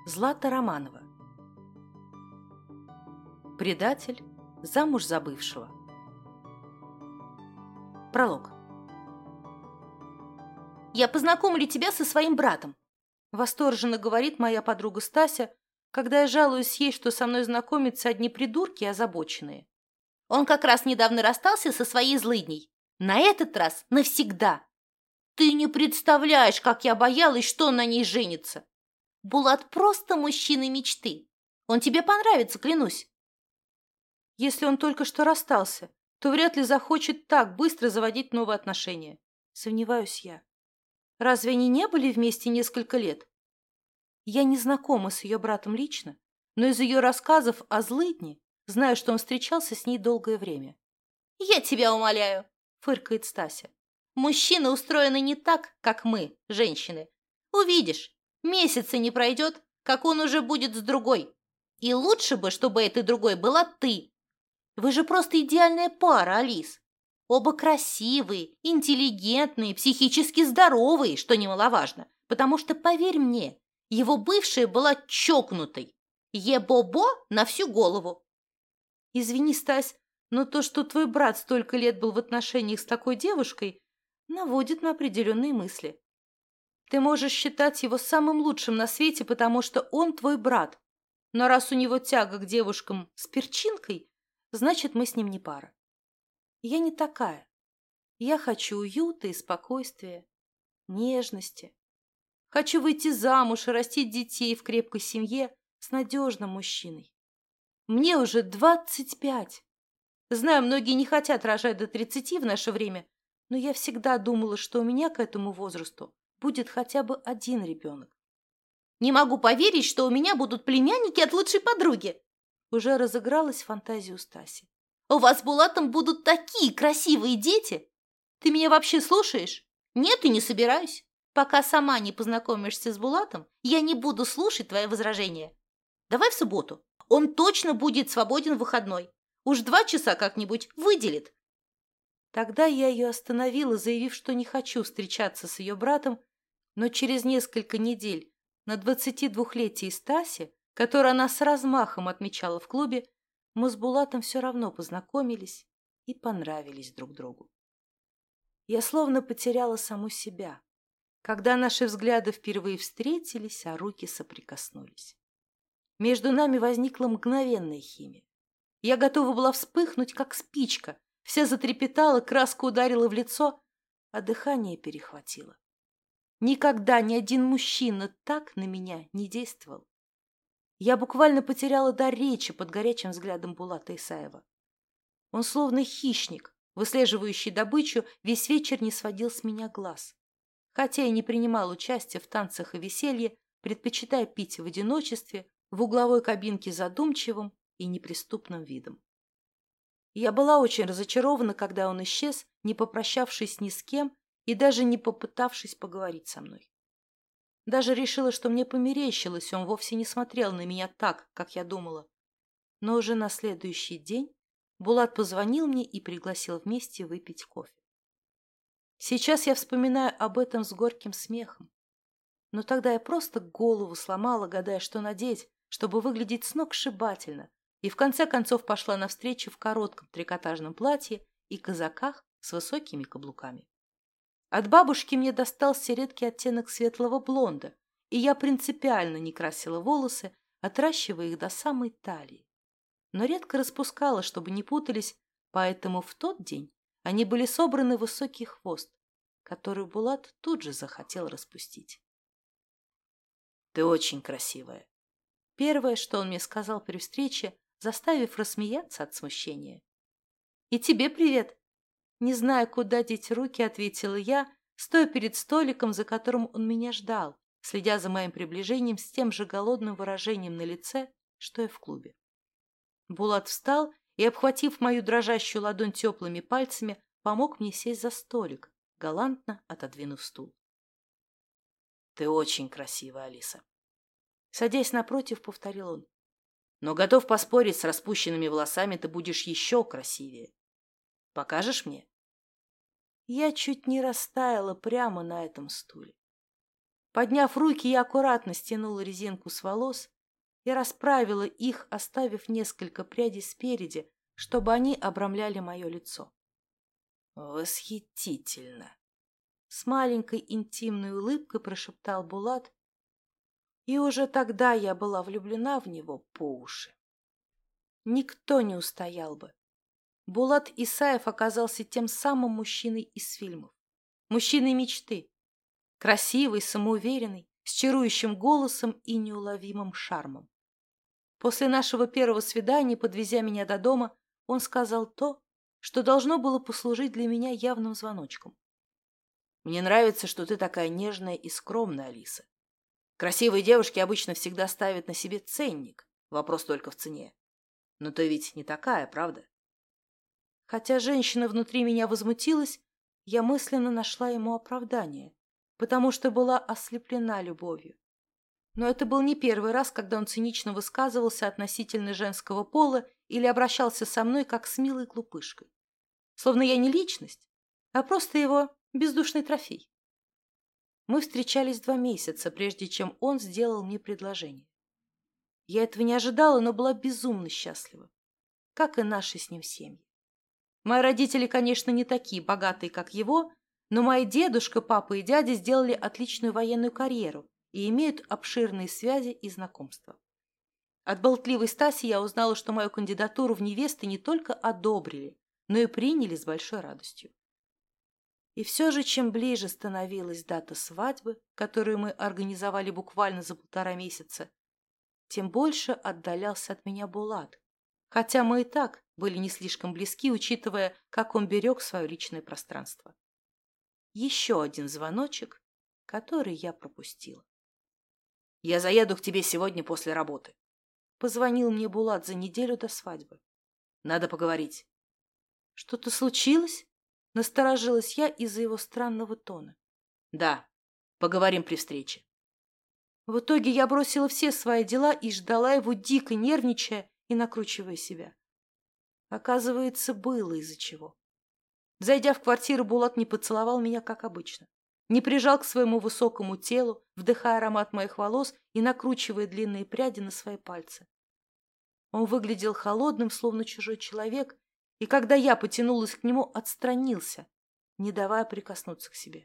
Злата Романова. Предатель, замуж за бывшего. Пролог. «Я познакомлю тебя со своим братом», — восторженно говорит моя подруга Стася, когда я жалуюсь ей, что со мной знакомятся одни придурки озабоченные. «Он как раз недавно расстался со своей злыдней. На этот раз навсегда. Ты не представляешь, как я боялась, что он на ней женится. Булат просто мужчина мечты. Он тебе понравится, клянусь». Если он только что расстался, то вряд ли захочет так быстро заводить новые отношения. Сомневаюсь я. Разве они не были вместе несколько лет? Я не знакома с ее братом лично, но из ее рассказов о злыдне знаю, что он встречался с ней долгое время. «Я тебя умоляю», — фыркает Стася. «Мужчины устроены не так, как мы, женщины. Увидишь, месяца не пройдет, как он уже будет с другой. И лучше бы, чтобы этой другой была ты. Вы же просто идеальная пара, Алис. Оба красивые, интеллигентные, психически здоровые, что немаловажно. Потому что, поверь мне, его бывшая была чокнутой. Е-бо-бо на всю голову». «Извини, Стась, но то, что твой брат столько лет был в отношениях с такой девушкой, наводит на определенные мысли. Ты можешь считать его самым лучшим на свете, потому что он твой брат. Но раз у него тяга к девушкам с перчинкой, значит, мы с ним не пара. Я не такая. Я хочу уюта и спокойствия, нежности. Хочу выйти замуж и растить детей в крепкой семье с надежным мужчиной. Мне уже 25. Знаю, многие не хотят рожать до 30 в наше время, но я всегда думала, что у меня к этому возрасту будет хотя бы один ребенок. «Не могу поверить, что у меня будут племянники от лучшей подруги!» Уже разыгралась фантазия у Стаси. «У вас с Булатом будут такие красивые дети! Ты меня вообще слушаешь? Нет, и не собираюсь. Пока сама не познакомишься с Булатом, я не буду слушать твои возражения. Давай в субботу. Он точно будет свободен в выходной. Уж 2 часа как-нибудь выделит». Тогда я ее остановила, заявив, что не хочу встречаться с ее братом, но через несколько недель на 22-летие Стаси, которое она с размахом отмечала в клубе, мы с Булатом все равно познакомились и понравились друг другу. Я словно потеряла саму себя, когда наши взгляды впервые встретились, а руки соприкоснулись. Между нами возникла мгновенная химия. Я готова была вспыхнуть, как спичка, вся затрепетала, краска ударила в лицо, а дыхание перехватило. Никогда ни один мужчина так на меня не действовал. Я буквально потеряла дар речи под горячим взглядом Булата Исаева. Он словно хищник, выслеживающий добычу, весь вечер не сводил с меня глаз. Хотя и не принимал участия в танцах и веселье, предпочитая пить в одиночестве, в угловой кабинке задумчивым и неприступным видом. Я была очень разочарована, когда он исчез, не попрощавшись ни с кем и даже не попытавшись поговорить со мной. Даже решила, что мне померещилось, он вовсе не смотрел на меня так, как я думала. Но уже на следующий день Булат позвонил мне и пригласил вместе выпить кофе. Сейчас я вспоминаю об этом с горьким смехом. Но тогда я просто голову сломала, гадая, что надеть, чтобы выглядеть сногсшибательно, и в конце концов пошла навстречу в коротком трикотажном платье и казаках с высокими каблуками. От бабушки мне достался редкий оттенок светлого блонда, и я принципиально не красила волосы, отращивая их до самой талии. Но редко распускала, чтобы не путались, поэтому в тот день они были собраны в высокий хвост, который Булат тут же захотел распустить. «Ты очень красивая», — первое, что он мне сказал при встрече, заставив рассмеяться от смущения. «И тебе привет!» Не зная, куда деть руки, ответила я, стоя перед столиком, за которым он меня ждал, следя за моим приближением с тем же голодным выражением на лице, что и в клубе. Булат встал и, обхватив мою дрожащую ладонь теплыми пальцами, помог мне сесть за столик, галантно отодвинув стул. «Ты очень красивая, Алиса», — садясь напротив, повторил он. «Но готов поспорить, с распущенными волосами ты будешь еще красивее. Покажешь мне?» Я чуть не растаяла прямо на этом стуле. Подняв руки, я аккуратно стянула резинку с волос и расправила их, оставив несколько прядей спереди, чтобы они обрамляли мое лицо. «Восхитительно!» С маленькой интимной улыбкой прошептал Булат, и уже тогда я была влюблена в него по уши. Никто не устоял бы. Булат Исаев оказался тем самым мужчиной из фильмов. Мужчиной мечты. Красивый, самоуверенный, с чарующим голосом и неуловимым шармом. После нашего первого свидания, подвезя меня до дома, он сказал то, что должно было послужить для меня явным звоночком. «Мне нравится, что ты такая нежная и скромная, Алиса. Красивые девушки обычно всегда ставят на себе ценник. Вопрос только в цене. Но ты ведь не такая, правда?» Хотя женщина внутри меня возмутилась, я мысленно нашла ему оправдание, потому что была ослеплена любовью. Но это был не первый раз, когда он цинично высказывался относительно женского пола или обращался со мной как с милой глупышкой. Словно я не личность, а просто его бездушный трофей. Мы встречались 2 месяца, прежде чем он сделал мне предложение. Я этого не ожидала, но была безумно счастлива, как и наши с ним семьи. Мои родители, конечно, не такие богатые, как его, но мои дедушка, папа и дядя сделали отличную военную карьеру и имеют обширные связи и знакомства. От болтливой Стаси я узнала, что мою кандидатуру в невесты не только одобрили, но и приняли с большой радостью. И все же, чем ближе становилась дата свадьбы, которую мы организовали буквально за 1,5 месяца, тем больше отдалялся от меня Булат, хотя мы и так были не слишком близки, учитывая, как он берег свое личное пространство. Еще один звоночек, который я пропустила. «Я заеду к тебе сегодня после работы», — позвонил мне Булат за неделю до свадьбы. «Надо поговорить». «Что-то случилось?» — насторожилась я из-за его странного тона. «Да, поговорим при встрече». В итоге я бросила все свои дела и ждала его, дико нервничая и накручивая себя. Оказывается, было из-за чего. Зайдя в квартиру, Булат не поцеловал меня, как обычно. Не прижал к своему высокому телу, вдыхая аромат моих волос и накручивая длинные пряди на свои пальцы. Он выглядел холодным, словно чужой человек, и когда я потянулась к нему, отстранился, не давая прикоснуться к себе.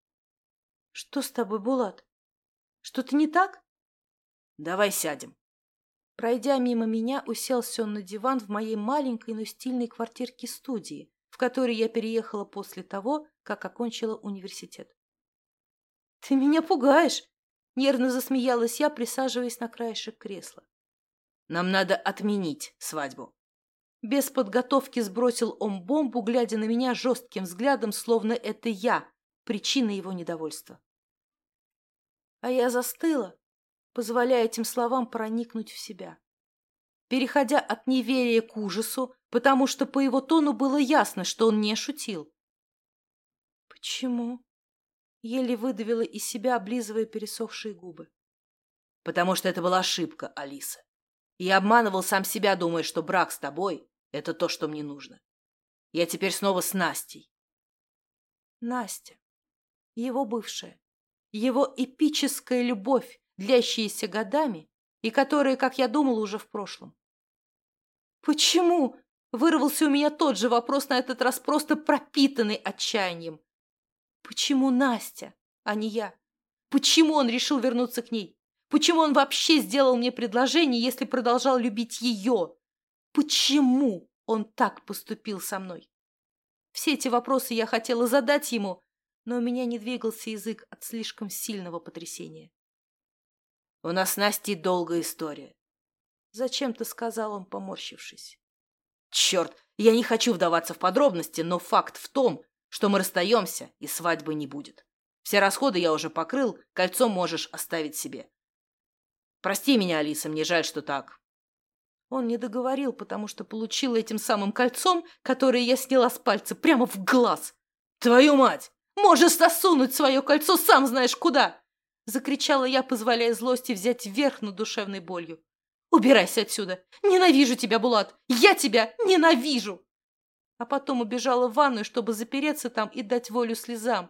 «Что с тобой, Булат? Что-то не так?» «Давай сядем». Пройдя мимо меня, уселся он на диван в моей маленькой, но стильной квартирке-студии, в которой я переехала после того, как окончила университет. «Ты меня пугаешь!» — нервно засмеялась я, присаживаясь на краешек кресла. «Нам надо отменить свадьбу». Без подготовки сбросил он бомбу, глядя на меня жестким взглядом, словно это я причина его недовольства. А я застыла, позволяя этим словам проникнуть в себя, переходя от неверия к ужасу, потому что по его тону было ясно, что он не шутил. «Почему?» — еле выдавила из себя, облизывая пересохшие губы. «Потому что это была ошибка, Алиса. Я обманывал сам себя, думая, что брак с тобой — это то, что мне нужно. Я теперь снова с Настей». Настя, его бывшая, его эпическая любовь, длящаяся годами и которая, как я думала, уже в прошлом. «Почему?» — вырвался у меня тот же вопрос, на этот раз просто пропитанный отчаянием. «Почему Настя, а не я? Почему он решил вернуться к ней? Почему он вообще сделал мне предложение, если продолжал любить ее? Почему он так поступил со мной?» Все эти вопросы я хотела задать ему, но у меня не двигался язык от слишком сильного потрясения. «У нас с Настей долгая история», — зачем-то сказал он, поморщившись. «Черт, я не хочу вдаваться в подробности, но факт в том, что мы расстаемся и свадьбы не будет. Все расходы я уже покрыл, кольцо можешь оставить себе. Прости меня, Алиса, мне жаль, что так». Он не договорил, потому что получил этим самым кольцом, которое я сняла с пальца, прямо в глаз. «Твою мать! Можешь засунуть свое кольцо сам знаешь куда!» Закричала я, позволяя злости взять верх над душевной болью. «Убирайся отсюда! Ненавижу тебя, Булат! Я тебя ненавижу!» А потом убежала в ванную, чтобы запереться там и дать волю слезам,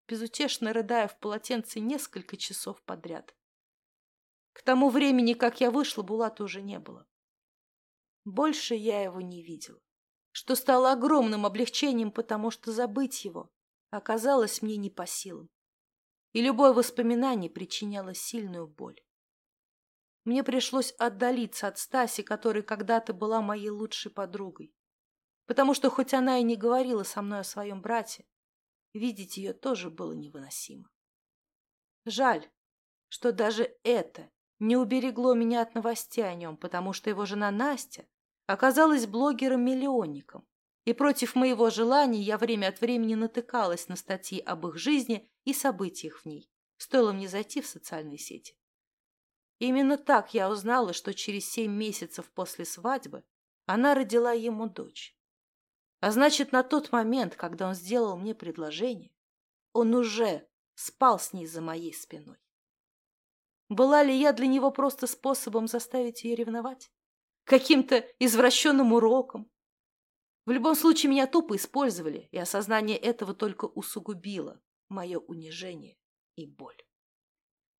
безутешно рыдая в полотенце несколько часов подряд. К тому времени, как я вышла, Булата уже не было. Больше я его не видела, что стало огромным облегчением, потому что забыть его оказалось мне не по силам, и любое воспоминание причиняло сильную боль. Мне пришлось отдалиться от Стаси, которая когда-то была моей лучшей подругой, потому что хоть она и не говорила со мной о своем брате, видеть ее тоже было невыносимо. Жаль, что даже это не уберегло меня от новостей о нем, потому что его жена Настя оказалась блогером-миллионником, и против моего желания я время от времени натыкалась на статьи об их жизни и событиях в ней, стоило мне зайти в социальные сети. Именно так я узнала, что через 7 месяцев после свадьбы она родила ему дочь. А значит, на тот момент, когда он сделал мне предложение, он уже спал с ней за моей спиной. Была ли я для него просто способом заставить ее ревновать? Каким-то извращенным уроком? В любом случае, меня тупо использовали, и осознание этого только усугубило мое унижение и боль.